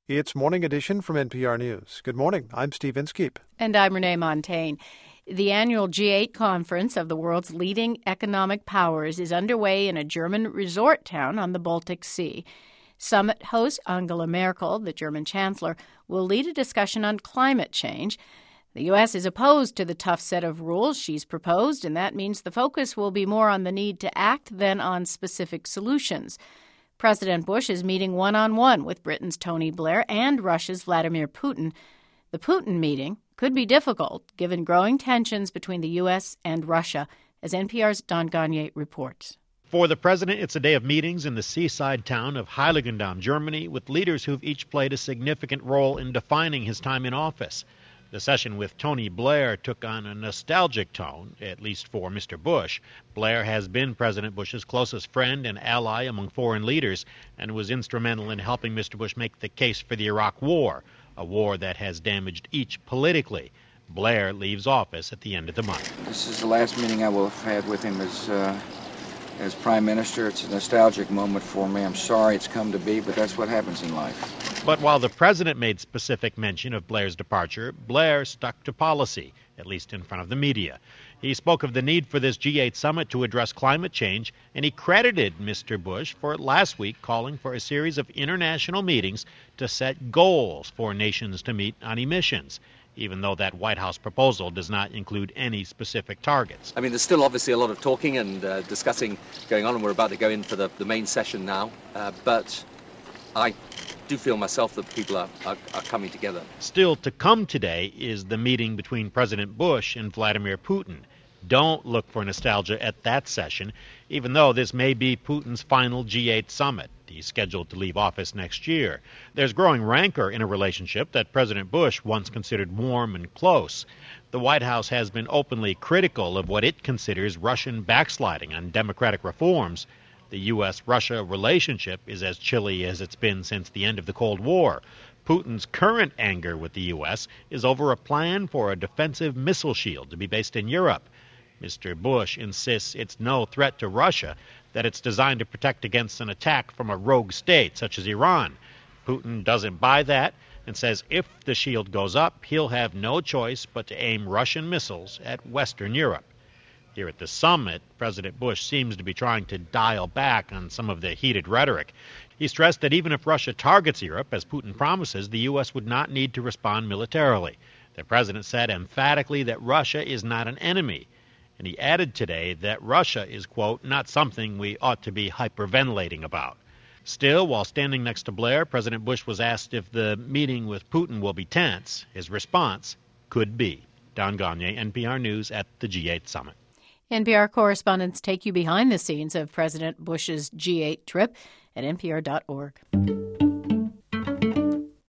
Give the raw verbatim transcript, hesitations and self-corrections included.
It's Morning Edition from N P R News. Good morning. I'm Steve Inskeep. And I'm Renee Montagne. The annual G eight conference of the world's leading economic powers is underway in a German resort town on the Baltic Sea. Summit host Angela Merkel, the German chancellor, will lead a discussion on climate change. The U S is opposed to the tough set of rules she's proposed, and that means the focus will be more on the need to act than on specific solutions. President Bush is meeting one-on-one with Britain's Tony Blair and Russia's Vladimir Putin. The Putin meeting could be difficult, given growing tensions between the U S and Russia, as N P R's Don Gagné reports. For the president, it's a day of meetings in the seaside town of Heiligendamm, Germany, with leaders who've each played a significant role in defining his time in office. The session with Tony Blair took on a nostalgic tone, at least for Mister Bush. Blair has been President Bush's closest friend and ally among foreign leaders and was instrumental in helping Mister Bush make the case for the Iraq War, a war that has damaged each politically. Blair leaves office at the end of the month. This is the last meeting I will have had with him as uh, as Prime Minister. It's a nostalgic moment for me. I'm sorry it's come to be, but that's what happens in life. But while the president made specific mention of Blair's departure, Blair stuck to policy, at least in front of the media. He spoke of the need for this G eight summit to address climate change, and he credited Mister Bush for last week calling for a series of international meetings to set goals for nations to meet on emissions, even though that White House proposal does not include any specific targets. I mean, there's still obviously a lot of talking and uh, discussing going on, and we're about to go in for the, the main session now, uh, but I do feel myself that people are, are, are coming together. Still to come today is the meeting between President Bush and Vladimir Putin. Don't look for nostalgia at that session, even though this may be Putin's final G eight summit. He's scheduled to leave office next year. There's growing rancor in a relationship that President Bush once considered warm and close. The White House has been openly critical of what it considers Russian backsliding on democratic reforms. The U S Russia relationship is as chilly as it's been since the end of the Cold War. Putin's current anger with the U S is over a plan for a defensive missile shield to be based in Europe. Mister Bush insists it's no threat to Russia, that it's designed to protect against an attack from a rogue state such as Iran. Putin doesn't buy that and says if the shield goes up, he'll have no choice but to aim Russian missiles at Western Europe. Here at the summit, President Bush seems to be trying to dial back on some of the heated rhetoric. He stressed that even if Russia targets Europe, as Putin promises, the U S would not need to respond militarily. The president said emphatically that Russia is not an enemy. And he added today that Russia is, quote, not something we ought to be hyperventilating about. Still, while standing next to Blair, President Bush was asked if the meeting with Putin will be tense. His response, could be. Don Gagné, N P R News at the G eight summit. N P R correspondents take you behind the scenes of President Bush's G eight trip at N P R dot org.